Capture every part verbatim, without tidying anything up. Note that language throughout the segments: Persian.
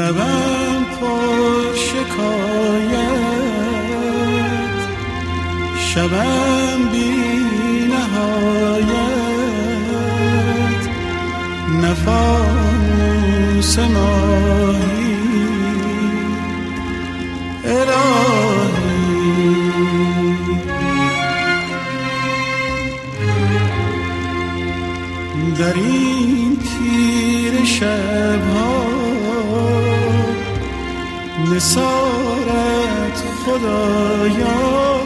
لبم پر شکایت، شبم بی نهایت، نه فانوس ماهی الهی. در این تیره شبها نثارت خدایا،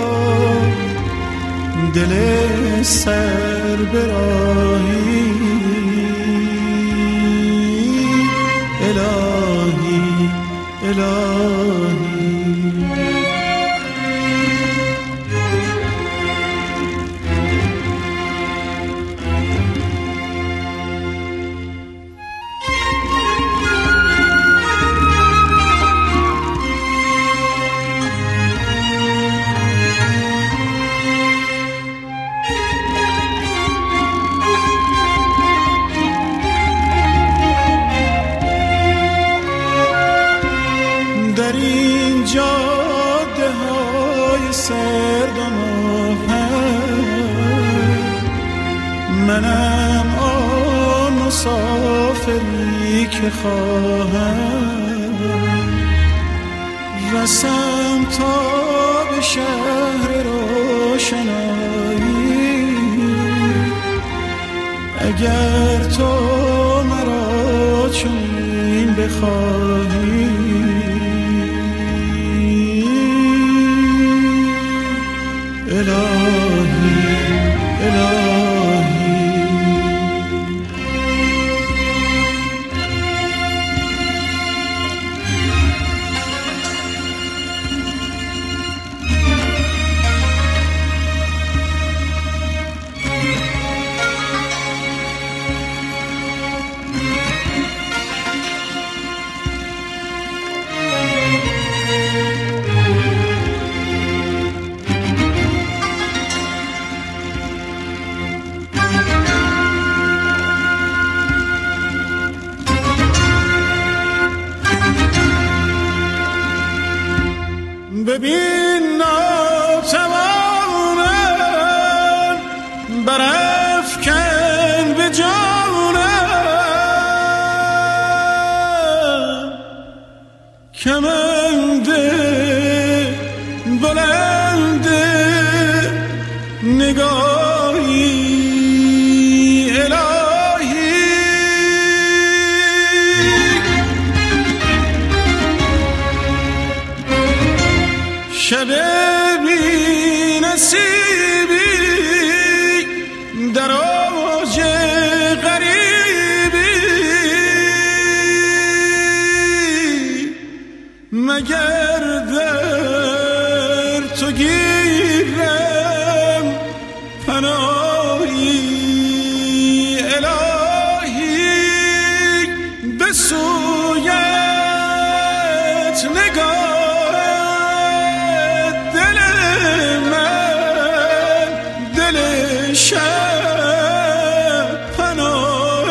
دل سر براهی الهی الهی. در این جاده های سرد و مبهم، منم آن مسافری که خواهم رسم تا به شهر روشنایی. اگر تو مرا چنین بخواهی الهی الهی. ببین ناتوانم برافکن به جانم، کمند بلند نگاهی الهی. شب بی نصیبی در اوج غریبی، مگر در تو گیرم پناهی الهی. به سویت نگاه شب پناه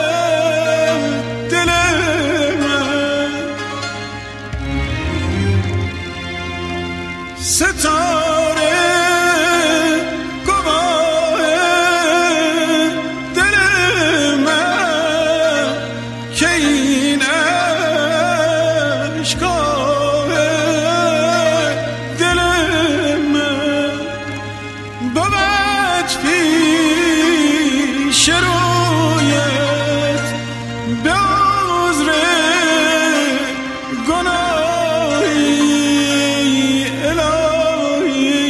دل من، ستاره گواه دل من که این عشقاه دل من بود پیش رویت به عذر گناهی الهی.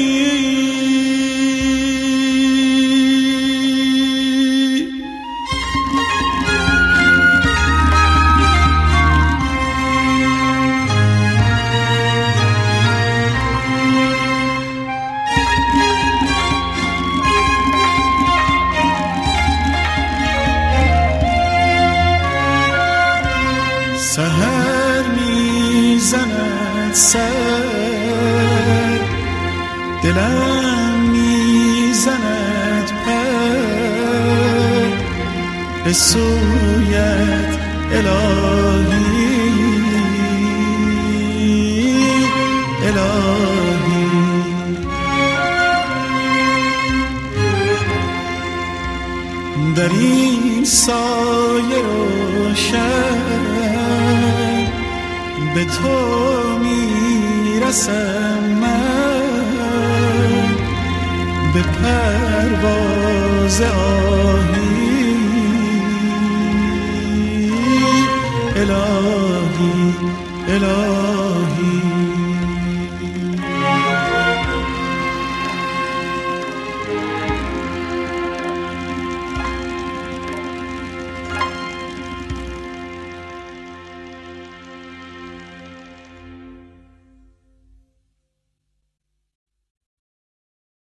سحر میزند سر، دلم میزند پر به سویت الهی. الهی. در این سایه روشن به تو میرسم من، به پرواز آهی. الهی الهی